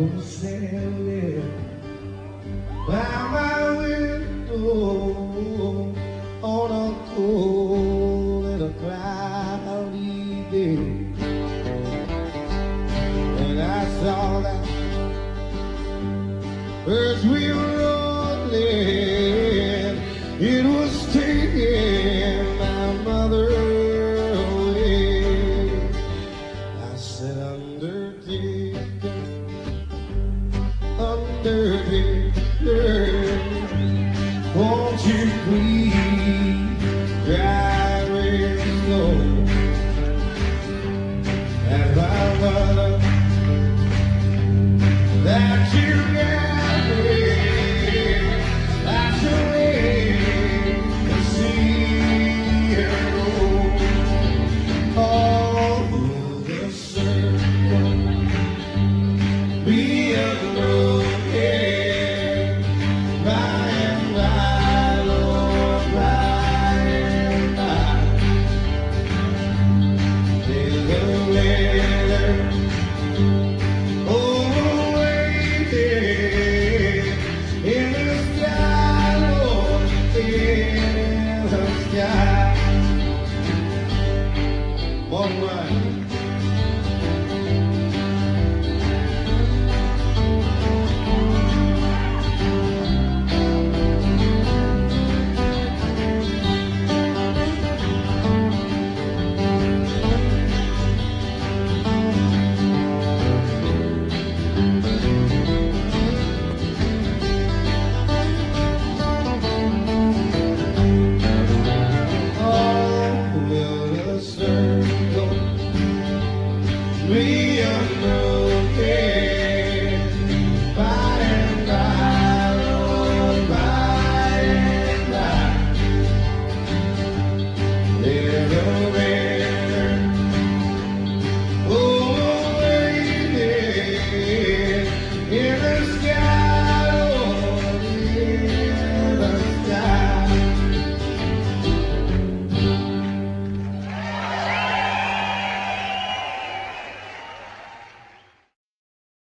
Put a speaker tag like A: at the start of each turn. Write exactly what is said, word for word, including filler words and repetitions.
A: was standing by my window on a cold and a cloudy day, and I saw that birds we were rolling, it was taking my mother away. I said, Undertaker, Undertaker, won't you please drive real slow as my mother that you got me, that's the way to see her go all through the circle, be unbroken, by and by, Lord, by and by. There's a letter overwaiting in the sky, Lord, in the sky. One right. All will the circle be unbroken.